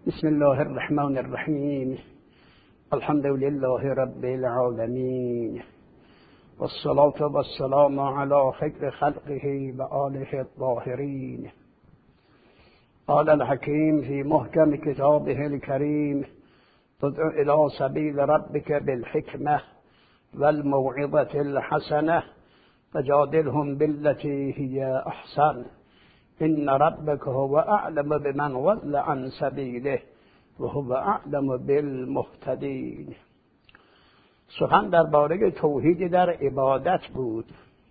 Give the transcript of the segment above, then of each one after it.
بسم الله الرحمن الرحیم. الحمد لله رب العالمین والصلاة والسلام علی خیر خلقه و آله الطاهرین. قال الحکیم فی محکم کتابه الکریم ادع الی سبیل ربک بالحکمة والموعظة الحسنة وجادلهم بالتي هي احسن ان ربک هو اعلم بمن ضل عن سبیله و هو اعلم بالمهتدین. سخن درباره توحید در عبادت بود.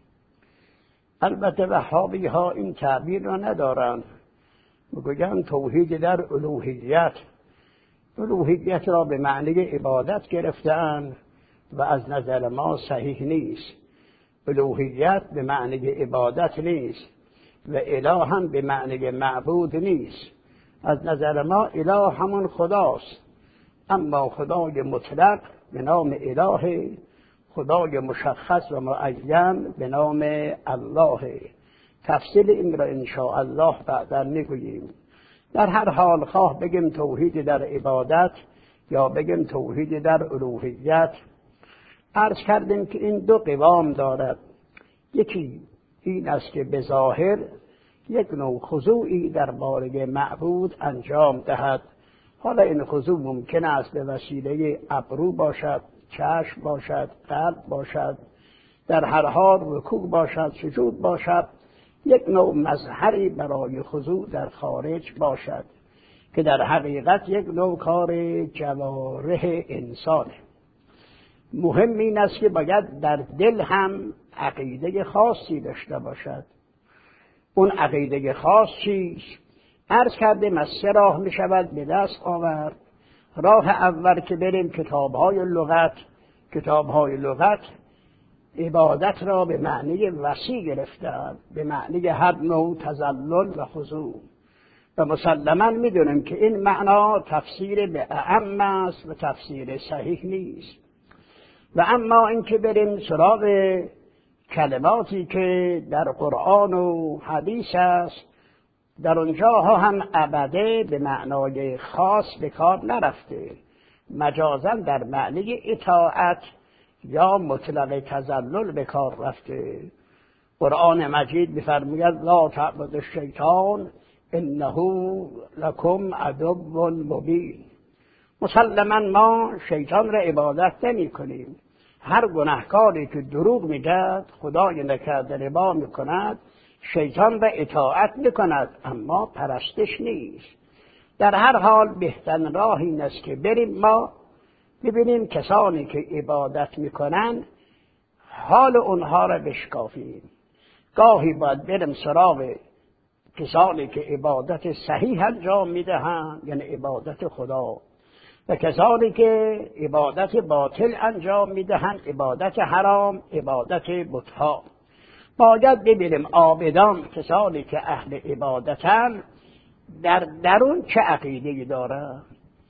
البته وهابی ها این تعبیر را ندارند، میگویند توحید در الوهیت. الوهیت را به معنی عبادت گرفتند و از نظر ما صحیح نیست. الوهیت به معنی عبادت نیست و اله هم به معنی معبود نیست. از نظر ما اله همون خداست، اما خدای مطلق به نام اله، خدای مشخص و معین به نام الله. تفصیل این را ان شاء الله بعدا میگوییم. در هر حال خواه بگیم توحید در عبادت یا بگیم توحید در الوهیت، عرض کردیم که این دو قوام دارد. یکی این است که به ظاهر یک نوع خضوعی درباره معبود انجام دهد. حالا این خضوع ممکن است به وسیله ابرو باشد، چشم باشد، قلب باشد، در هر حال رکوع باشد، سجود باشد. یک نوع مظهری برای خضوع در خارج باشد که در حقیقت یک نوع کار جوارح انسانه. مهم این است که باید در دل هم عقیده خاصی داشته باشد. اون عقیده خاص چیست؟ عرض کردیم از سه راه می شود به دست آورد. راه اول که بریم کتاب‌های لغت عبادت را به معنی وسیع گرفتند، به معنی هر نوع تذلل و خضوع، و مسلماً می‌دونیم که این معنا تفسیر به اعم است و تفسیر صحیح نیست. و اما اینکه بریم سراغ کلماتی که در قرآن و حدیث است، در اونجاها هم عبده به معنای خاص به کار نرفته، مجازاً در معنی اطاعت یا مطلق تذلل به کار رفته. قرآن مجید می‌فرماید لا تعبدوا الشیطان انه لکم عدو مبین. مسلماً ما شیطان را عبادت نمی کنیم. هر گناهکاری که دروغ میگد، خدای نکرده ربا میکند، شیطان را اطاعت میکند، اما پرستش نیست. در هر حال بهترین راه این است که بریم ما ببینیم کسانی که عبادت میکنن، حال اونها را بشکافیم. گاهی باید بریم سراغ کسانی که عبادت صحیح انجام میدهند، یعنی عبادت خدا، و کسانی که عبادت باطل انجام میدهند، عبادت حرام، عبادت بت‌ها. باید ببینیم عابدان، کسانی که اهل عبادتند، در درون چه عقیده‌ای دارند.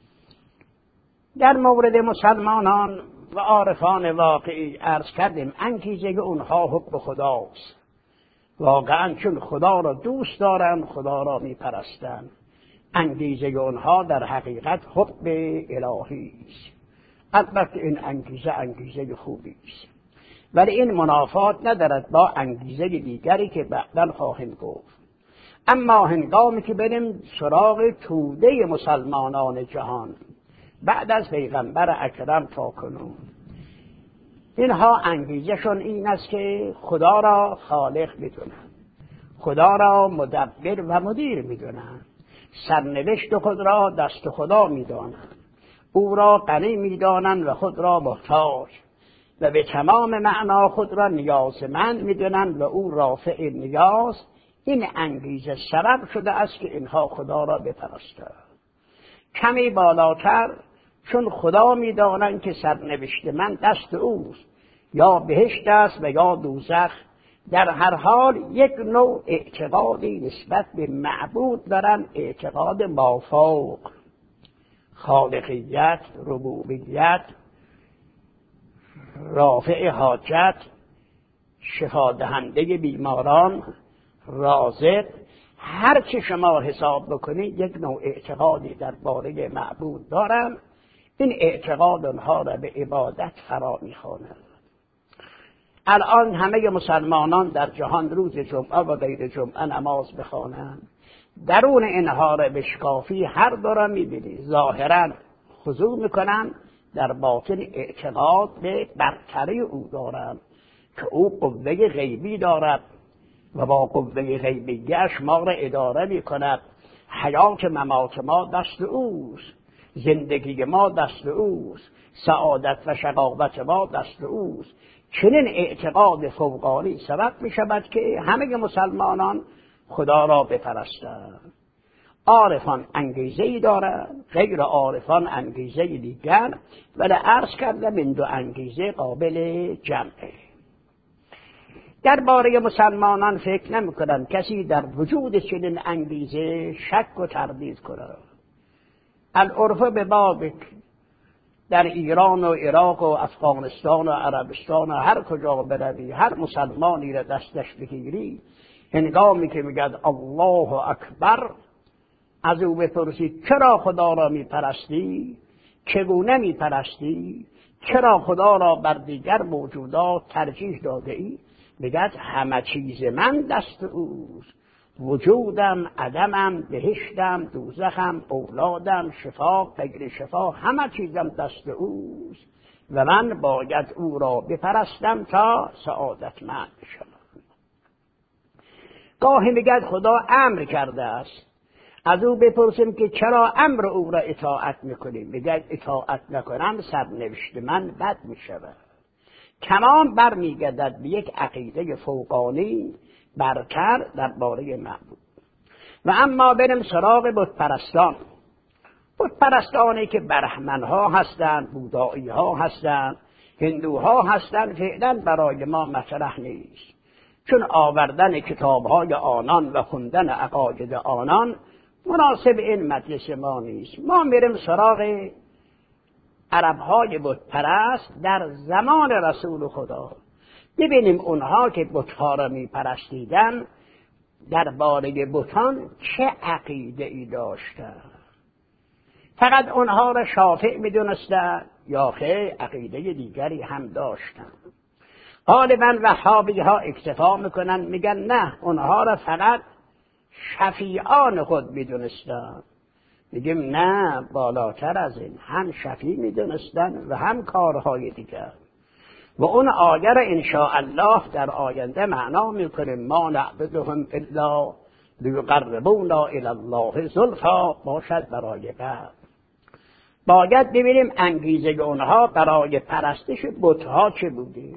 در مورد مسلمانان و عارفان واقعی عرض کردیم انگیزه اونها حب خداست. واقعا چون خدا را دوست دارند، خدا را میپرستند. انگیزه اونها در حقیقت حب الهی است. البته این انگیزه خوبی است، ولی این منافات ندارد با انگیزه دیگری که بعداً خواهیم گفت. اما هنگامی که بریم سراغ توده مسلمانان جهان بعد از پیغمبر اکرم تا کنون، اینها انگیزشون این است که خدا را خالق میدونن، خدا را مدبر و مدیر میدونن، سرنوشت خود را دست خدا میدانند، او را غنی میدانند و خود را محتاج، و به تمام معنا خود را نیازمند میدانند و او رافع نیاز. این انگیزه سبب شده است که اینها خدا را بپرستند. کمی بالاتر چون خدا میدانند که سرنوشت من دست اوست، یا بهشت است و یا دوزخ. در هر حال یک نوع اعتقادی نسبت به معبود دارن، اعتقاد مافوق، خالقیت، ربوبیت، رافع حاجت، شفا دهنده بیماران، رازق. هر چی شما حساب بکنید یک نوع اعتقادی درباره معبود دارن، این اعتقاد اونها را به عبادت فرا می‌خواند. الان همه مسلمانان در جهان روز جمعه و غیر جمعه نماز بخوانند، درون اینها را بشکافی هر دو را می‌بینی ظاهراً خضوع می‌کنند، در باطن اعتقاد به برتری او دارند که او قوه غیبی دارد و با قوه غیبیش ما را اداره می‌کند. حیات ممات ما دست اوست، زندگی ما دست اوست، سعادت و شقاوت ما دست اوست. چنین اعتقاد فوقانی سبب می‌شود که همه مسلمانان خدا را بپرستند. عارفان انگیزه‌ای دارند، غیر عارفان انگیزه دیگر، ولی عرض کردم این دو انگیزه قابل جمعه. درباره مسلمانان فکر نمی‌کنم کسی در وجود چنین انگیزه شک و تردید کند. العرف به بابک، در ایران و عراق و افغانستان و عربستان و هر کجا بروی، هر مسلمانی را دستش بگیری، هنگامی که میگد الله اکبر، از او بپرسید چرا خدا را میپرستی، چگونه میپرستی، چرا خدا را بر دیگر موجودات ترجیح داده ای، میگد همه چیز من دست اوست، وجودم، عدمم، بهشتم، دوزخم، اولادم، شفا، غیر شفا، همه چیزم دست اوست و من باید او را بپرستم تا سعادتمند شوم. گاهی میگد خدا امر کرده است، از او بپرسیم که چرا امر او را اطاعت میکنیم، میگه اطاعت نکنم سرنوشت من بد میشود. تمام برمیگردد به یک عقیده فوقانی برتر درباره معبود. و اما بریم سراغ بت پرستان. بت پرستانی که برهمنها هستند، بودایی ها هستند، هندوها هستند، فعلا برای ما مطرح نیست، چون آوردن کتاب‌های آنان و خوندن عقاید آنان مناسب این مجلس ما نیست. ما میریم سراغ عرب‌های بت پرست در زمان رسول خدا، ببینیم اونها که بت‌ها را می‌پرستیدن درباره بتان چه عقیده‌ای داشتند. فقط اونها را شافع می‌دونستند یا خیر عقیده دیگری هم داشتند؟ غالباً وهابی‌ها اکتفا می‌کنن، میگن نه، اونها را فقط شفیعان خود می‌دونستند. میگیم نه، بالاتر از این، هم شفیع می‌دونستند و هم کارهای دیگر. و اون آیه را انشاءالله در آینده معنا میکنیم، ما نعبدهم الا لیقربونا الی الله زلفا، باشد برای بعد. باید ببینیم انگیزه اونها برای پرستش بت‌ها چه بوده.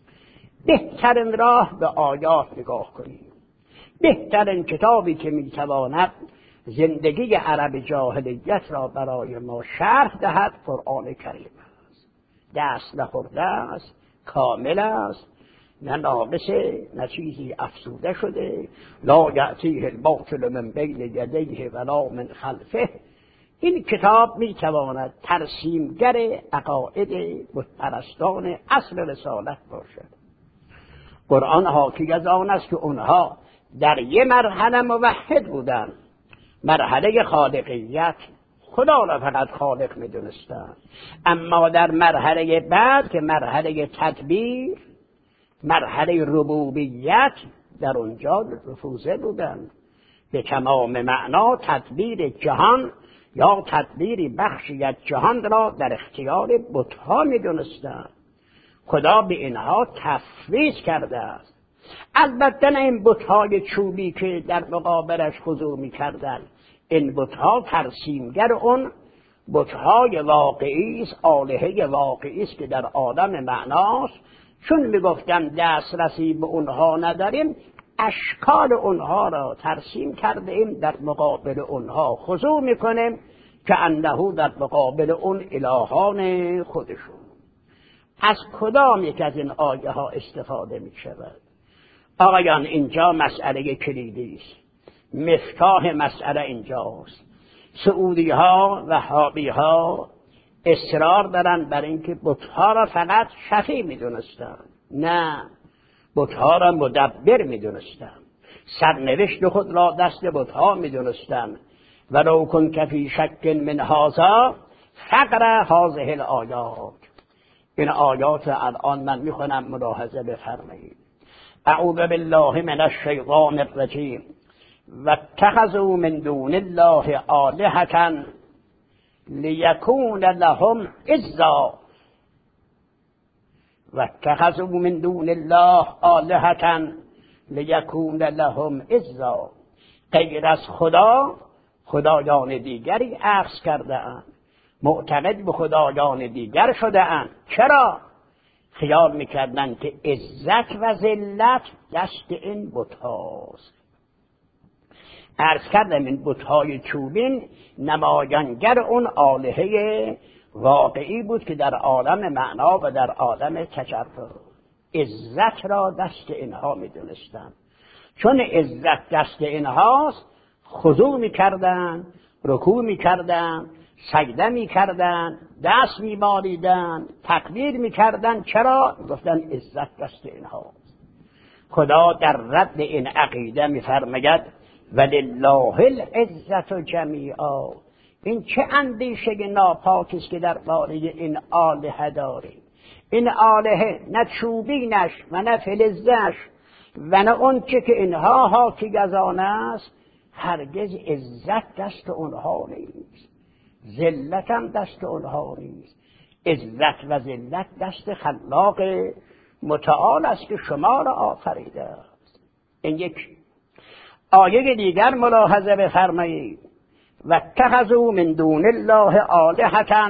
بهترین راه به آیات نگاه کنیم. بهترین کتابی که میتواند زندگی عرب جاهلیت را برای ما شرح دهد قرآن کریم است. دست نخورده است، کامل است، نه ناقصه، نه چیزی افزوده شده. لا یأتیه الباطل من بین یدیه ولا من خلفه. این کتاب میتواند ترسیمگر عقاید بت پرستان اصل رسالت باشد. قرآن حاکی از آن است که اونها در یه مرحله موحد بودند، مرحله خالقیت، خدا را فقط خالق می‌دونستند، اما در مرحله بعد که مرحله تدبیر، مرحله ربوبیت، در اونجا رفوزه بودند. به تمام معنا تدبیر جهان یا تدبیر بخشی از جهان را در اختیار بت‌ها می‌دونستند. خدا به اینها تفویض کرده است. البته نه این بت‌های چوبی که در مقابلش خضوع می‌کردند، این بت‌ها ترسیمگر اون بت‌های واقعی است، آلهه واقعی است که در عالم معناست. چون میگفتم دسترسی به اونها نداریم، اشکال اونها را ترسیم کرده ایم، در مقابل اونها خضوع میکنیم که انه در مقابل اون الهان خودشون. از کدام یک از این آیه ها استفاده می شود؟ آقایان، اینجا مسئله کلیدی است، مفتاح مسئله اینجاست. سعودی ها و وهابی ها اصرار دارن بر اینکه بت‌ها را فقط شفیع می دونستن. نه، بت‌ها را مدبر می دونستن. سرنوشت خود را دست بتها میدونستند. ولو کنت فی شک من هذا فقرأ هذه الآیات. این آیات الان من میخونم، ملاحظه بفرمایید. اعوذ بالله من الشیطان الرجیم. واتخذوا من دون الله آلهة لیکون لهم عزا. واتخذوا من دون الله آلهة لیکون لهم عزا. غیر از خدا خدایان دیگری اخذ کرده اند، معتقد به خدایان دیگر شده اند. چرا؟ خیال میکردند که عزت و ذلت دست این بت‌هاست. عرض کردم این بت‌های چوبین نمایانگر اون آلهه واقعی بود که در عالم معنا و در عالم تجرد عزت را دست اینها میدونستند. چون عزت دست اینهاست خضوع میکردن، رکوع میکردن، سجده میکردن، دست میمالیدن، تکبیر میکردن. چرا؟ گفتن عزت دست اینهاست. خدا در رد این عقیده میفرماید ولله العزت جمیعا. این چه اندیشه ناپاکی است که در باره این آلهه داریم. این آلهه نه چوبینش و نه فلزش و نه اون چه که اینها حاکی از آن است، هرگز عزت دست اونها نیست، ذلت هم دست اونها نیست. عزت و ذلت دست خلاق متعال است که شما را آفریده است. این یک آیه دیگر ملاحظه بفرمایید. واتخذوا من دون الله آلهة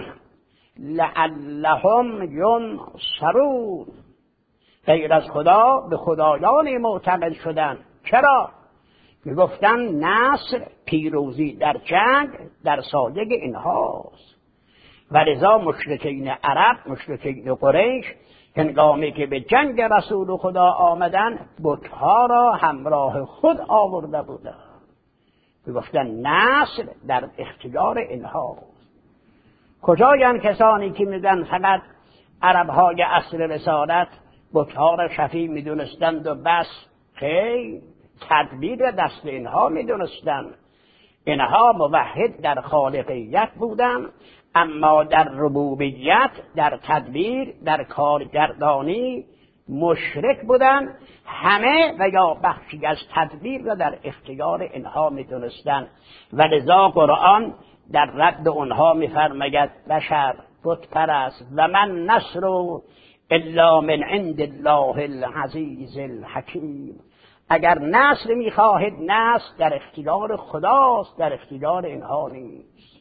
لعلهم ینصرون. غیر از خدا به خدایانی معتقد شدن. چرا؟ میگفتن نصر، پیروزی در جنگ در سایه اینهاست. ولذا مشرکین عرب، مشرکین قریش، هنگامی که به جنگ رسول خدا آمدن بتها را همراه خود آورده بودند. میگفتن نصر در اختیار اینهاست. کجایند کسانی که میگن فقط عربهای عصر رسالت بتها را شفیع میدونستند و بس؟ خیر، تدبیر دست اینها میدونستند. اینها موحد در خالقیت بودند، اما در ربوبیت، در تدبیر، در کارگردانی مشرک بودند. همه و یا بخشی از تدبیر را در اختیار اینها میدونستند. ولذا قرآن در رد اونها میفرماید بشر، بت پرست، و من نصر الا من عند الله العزیز الحکیم. اگر نصر میخواهید، نصر در اختیار خداست، در اختیار اینها نیست.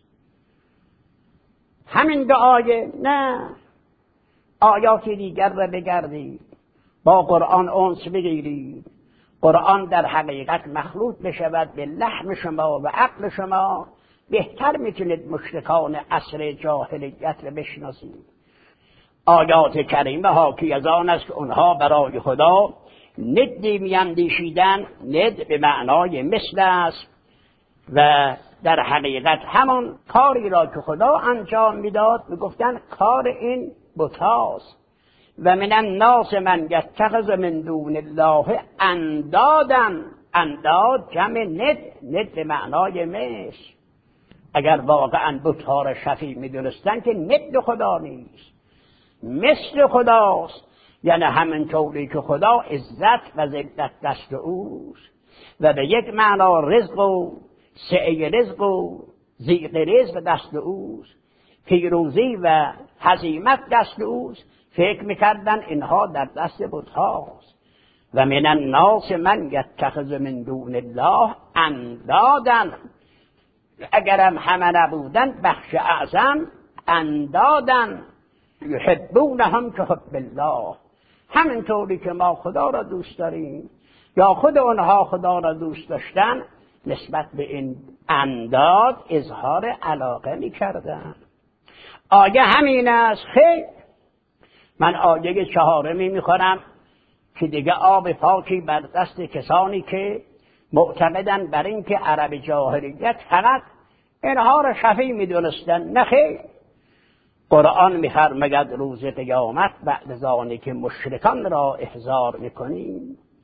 همین دو آیه نه، آیات دیگر را بگردید، با قرآن انس بگیرید. قرآن در حقیقت مخلوط بشود به لحم شما و عقل شما، بهتر میتونید مشرکان عصر جاهلیت را بشناسید. آیات کریمه حاکی از آن است که اونها برای خدا ندی میاندیشیدن. ند به معنای مثل است و در حقیقت همون کاری را که خدا انجام میداد میگفتن کار این بتاست. و من الناس من یتخذ من دون الله اندادا. انداد جمع ند، ند به معنای مثل. اگر واقعا بتها را شفیع میدونستن که ند خدا نیست، مثل خداست. یعنی همینطوری که خدا عزت و ذلت دست اوست و به یک معنا رزق و سعی رزق و ضیق رزق دست اوست، پیروزی و هزیمت دست اوست، فکر میکردن اینها در دست بتهاست. و من الناس من یتخذ من دون الله اندادا. اگرم همه نبودن، بخش اعظم اندادن یحبونهم کحب الله. همینطوری که ما خدا را دوست داریم یا خود اونها خدا را دوست داشتن، نسبت به این انداد اظهار علاقه می کردن. آیه همین است. خیر، من آیه 4 میخونم که دیگه آب پاکی بر دست کسانی که معتقدن بر این که عرب جاهلیت فقط اینها را شفیع میدونستن. نه خیر، قرآن میفرماید روز قیامت بعد از آنی که مشرکان را احضار میکنیم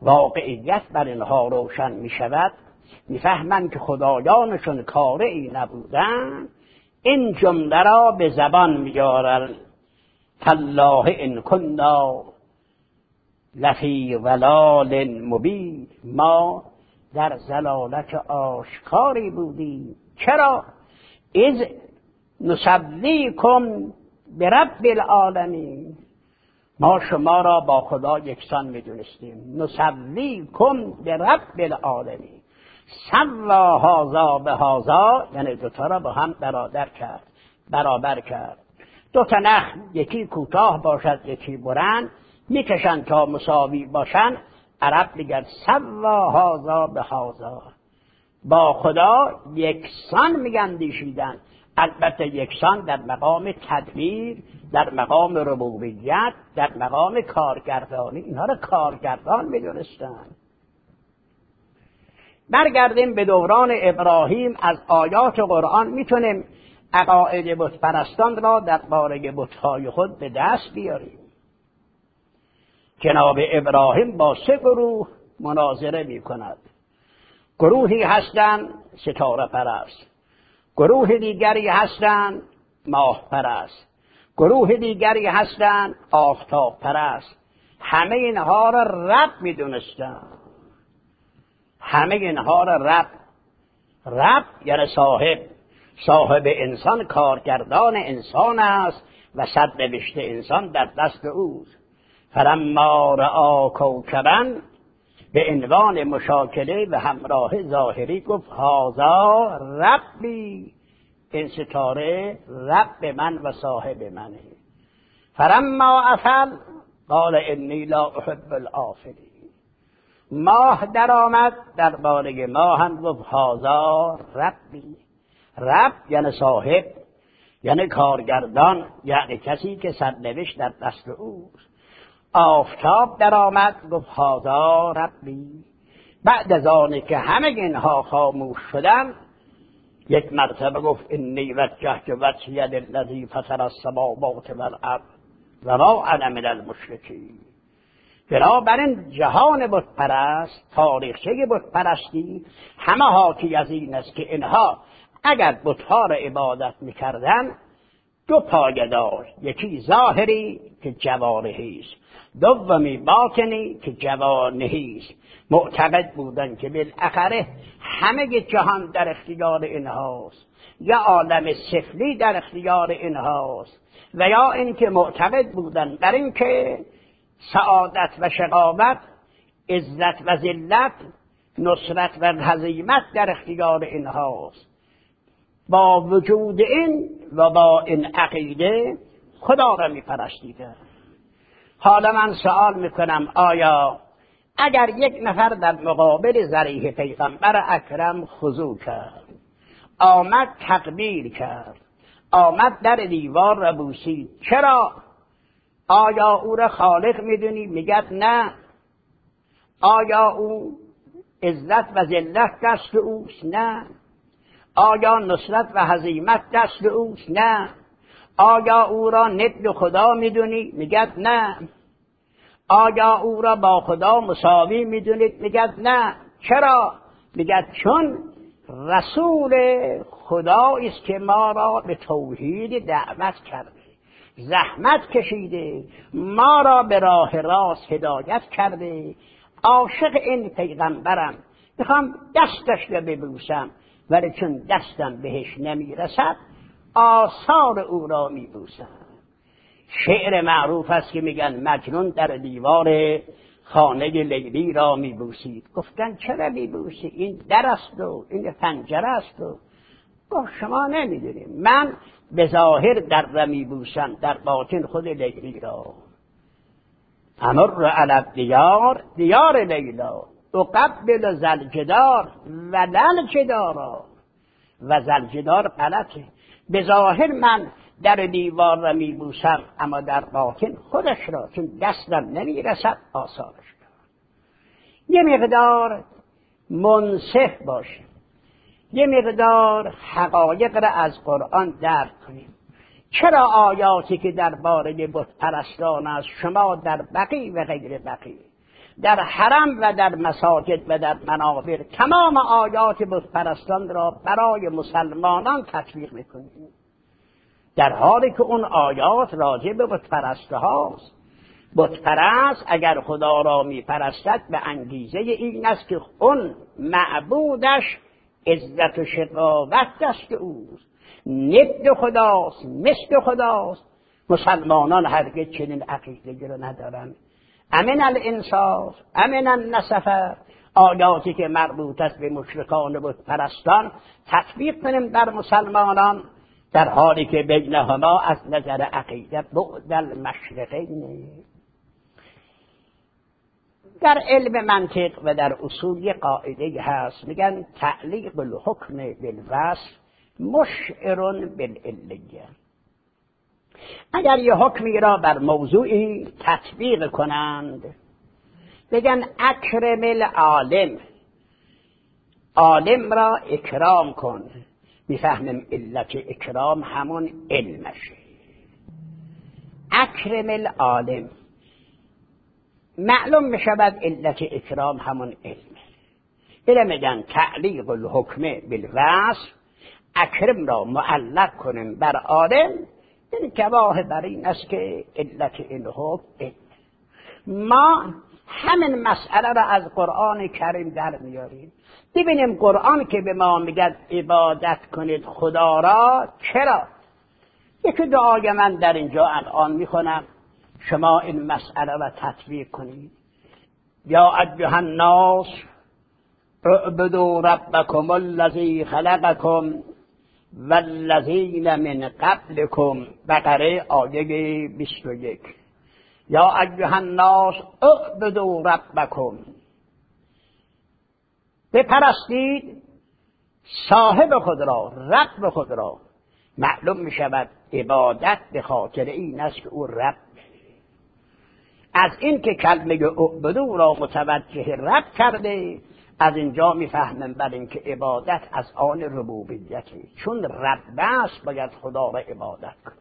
واقعیت بر اینها روشن می شود، میفهمند که خدایانشون کاری نبودن، این جمله را به زبان میارن: تالله ان کنا لفی ضلال مبین، ما در ضلالت آشکاری بودیم. چرا؟ اذ نسویکم برب العالمین، ما شما را با خدا یکسان میدونستیم. نسویکم برب العالمین، سوا هذا به هذا، یعنی دوتا را با هم برابر کرد. دو تا نخل یکی کوتاه باشد یکی بلند، میکشن تا مساوی باشن. عرب میگن سوا هذا به هذا، با خدا یکسان میاندیشیدن. البته یکسان در مقام تدبیر، در مقام ربوبیت، در مقام کارگردانی، اینها را کارگردان میدونستن. برگردیم به دوران ابراهیم. از آیات قرآن میتونیم عقاید بت پرستان را در باره بت‌های خود به دست بیاریم. جناب ابراهیم با 3 گروه مناظره میکند. گروهی هستند ستاره پرست، گروه دیگری هستند ماه پرست، گروه دیگری هستند آفتاب پرست. همه اینها را رب میدونستند، همه اینها را رب یعنی صاحب انسان، کارگردان انسان است و سرنوشت انسان در دست اوست. فلما رأى کوکبا، به عنوان مشاکله و همراه ظاهری گفت هذا ربی، این ستاره رب من و صاحب منه. فلما افل قال انی لا احب الآفلین، ماه در آمد، در باره ماه هم گفت هذا ربی. رب یعنی صاحب، یعنی کارگردان، یعنی کسی که سرنوشت در دست اوست. آفتاب در آمد گفت هذا ربی. بعد از آنه که همه اینها خاموش شدن، یک مرتبه گفت انی وجهت وجهی للذی فطر السماوات والارض و ما انا من المشرکین. بنابراین جهان بت پرست، تاریخچه بت پرستی همه حاکی از این است که اینها اگر بت‌ها را عبادت می‌کردند 2 پایه داشت: یکی ظاهری که جوارحی است، دومی باطنی که جوانحی است. معتقد بودند که بالاخره همه جهان در اختیار اینهاست، یا عالم سفلی در اختیار اینهاست، و یا اینکه معتقد بودند در اینکه سعادت و شقاوت، عزت و ذلت، نصرت و هزیمت در اختیار اینهاست. با وجود این و با این عقیده خدا را می‌پرستیدند. حالا من سوال میکنم، آیا اگر یک نفر در مقابل ضریح پیغمبر اکرم خضوع کرد، آمد تقبیل کرد، آمد در دیوار را بوسید، چرا؟ آیا او را خالق میدونی؟ میگد نه. آیا او عزت و ذلت دست اوست؟ نه. آیا نصرت و هزیمت دست اوست؟ نه. آیا او را ند خدا میدونی؟ میگد نه. آیا او را با خدا مساوی میدونید؟ میگد نه. چرا؟ میگد چون رسول خدا است که ما را به توحید دعوت کرده، زحمت کشیده، ما را به راه راست هدایت کرده. عاشق این پیغمبرم، میخوام دستش را ببوسم، ولی چون دستم بهش نمیرسد آثار او را میبوسم. شعر معروف است که میگن مجنون در دیوار خانه لیلی را میبوسید. گفتن چرا میبوسی؟ این در است و این پنجره است. و گفت شما نمیدونیم، من به ظاهر در را میبوسم، در باطن خود لیلی را. امر علی دیار دیار لیلا اقبل زلجدار و للجدارا، و زلجدار غلطه. به ظاهر من در دیوار را میبوسم، اما در باطن خودش را، چون دستم نمیرسد، آثارش را. یه مقدار منصف باشیم، یه مقدار حقایق را از قرآن درک کنیم. چرا آیاتی که درباره بت پرستان است شما در بقیع و غیر بقیع در حرم و در مساجد و در منابر تمام آیات بت پرستان را برای مسلمانان تطبیق میکنیم، در حالی که اون آیات راجع به بت پرست هاست. بت پرست اگر خدا را میپرستد به انگیزه این است که اون معبودش عزت و شقاوت دست اوست، ند خداست، مثل خداست. مسلمانان هرگز چنین عقیده‌ای را ندارند. امن الانصاف امن النصف، آیاتی که مربوط است به مشرکان بت پرستان تطبیق کنیم در مسلمانان، در حالی که بینهما از نظر عقیده بعد المشرقین. در علم منطق و در اصول یک قاعده هست، میگن تعلیق الحکم بالوصف مشعر بالعلیه. اگر یه حکمی را بر موضوعی تطبیق کنند، بگن اکرم العالم، عالم را اکرام کن، میفهمیم علت اکرام همون علمشه. اکرم العالم، معلوم میشود علت اکرام همون علمه. اینه میگن تعلیق الحکم بالوصف، اکرم را معلق کنیم بر عالم، این گواه بر این است که علت این حکم علم. ما همین مسئله را از قرآن کریم در میاریم. ببینیم قرآن که به ما میگه عبادت کنید خدا را، چرا؟ یکی دعای من در اینجا الان میخونم، شما این مسئله را تطبیق کنید. یا ایها الناس اعبدوا ربکم الذی خلقکم والذین من قبلکم، بقره آیه 21. یا ایها الناس اعبدوا ربکم، بپرستید صاحب خود را، رب خود را. معلوم می شود عبادت به خاطر این است که او رب. از این که کلمه اعبدوا را متوجه رب کرده، از اینجا میفهمم بر این که عبادت از آن ربوبیتی، چون رب است باید خدا را عبادت کنیم.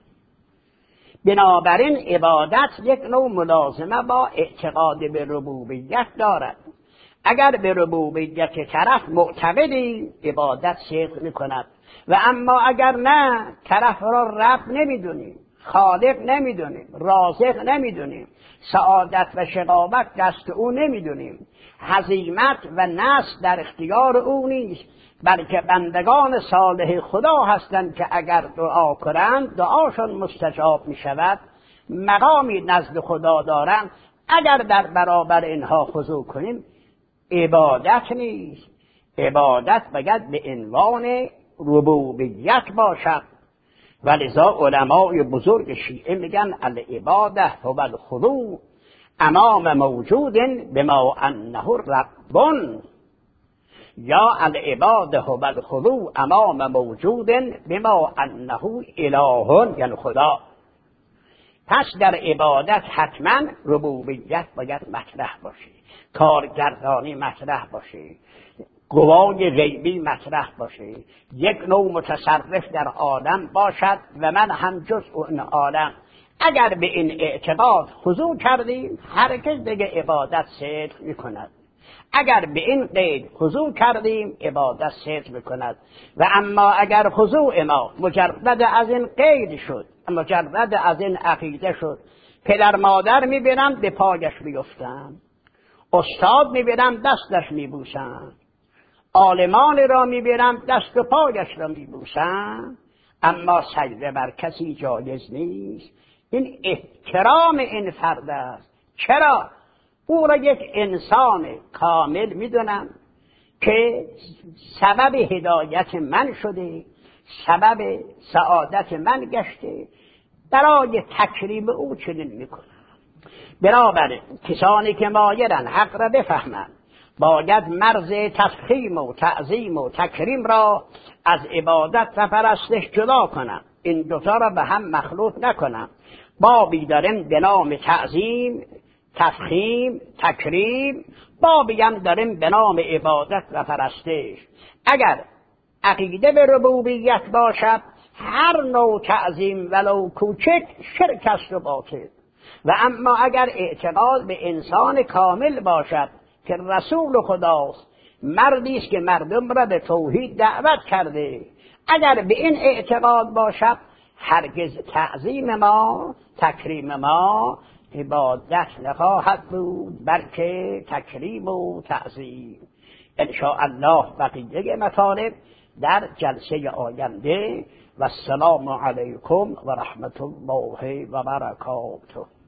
بنابراین عبادت یک نوع ملازمه با اعتقاد به ربوبیت دارد. اگر به ربوبیت طرف معتقدی، عبادت صدق میکند، و اما اگر نه، طرف را رب نمیدونیم، خالق نمیدونیم، رازق نمیدونیم، سعادت و شقاوت دست او نمیدونیم، هزیمت و نصر در اختیار او نیست، بلکه بندگان صالح خدا هستند که اگر دعا کنند دعاشون مستجاب می شود، مقامی نزد خدا دارند. اگر در برابر اینها خضوع کنیم عبادت نیست، عبادت باید به عنوان ربوبیت باشد. ولذا علمای بزرگ شیعه میگن العباده هو الخضوع امام موجود بما انه رب، یا العباده هو الخضوع امام موجود بما انه اله، یعنی خدا. پس در عبادت حتما ربوبیت باید مطرح باشه، کارگردانی مطرح باشه، قوای غیبی مطرح باشه، یک نوع متصرف در عالم باشد و من هم جزء این عالم. اگر به این اعتقاد خضوع کردیم هرگز دیگه عبادت صدق میکند. اگر به این قید خضوع کردیم عبادت صدق میکند. و اما اگر خضوع ما مجرد از این قید شد، مجرد از این عقیده شد، پدر مادر میبینم به پایش میفتم، استاد میبینم دستش میبوسم، عالمان را میبینم دست و پایش را میبوسم، اما سجده بر کسی جایز نیست. این احترام این فرد است. چرا؟ او را یک انسان کامل میدونم که سبب هدایت من شده، سبب سعادت من گشته، برای تکریم او چنین میکنم. بنابراین کسانی که مایلن حق را بفهمند باید مرز تفخیم و تعظیم و تکریم را از عبادت و پرستش جدا کنند. این دوتا را به هم مخلوط نکنند. بابی داریم به نام تعظیم، تفخیم، تکریم، بابی هم داریم به نام عبادت و پرستش. اگر عقیده به ربوبیت باشد هر نوع تعظیم ولو کوچک شرک است و باطل. و اما اگر اعتقاد به انسان کامل باشد که رسول خداست، مردی است که مردم را به توحید دعوت کرده، اگر به این اعتقاد باشد هرگز تعظیم ما، تکریم ما عبادت نخواهد بود، بلکه تکریم و تعظیم. ان شاء الله بقیه مطالب در جلسه آینده. و السلام علیکم و رحمت الله و برکاته.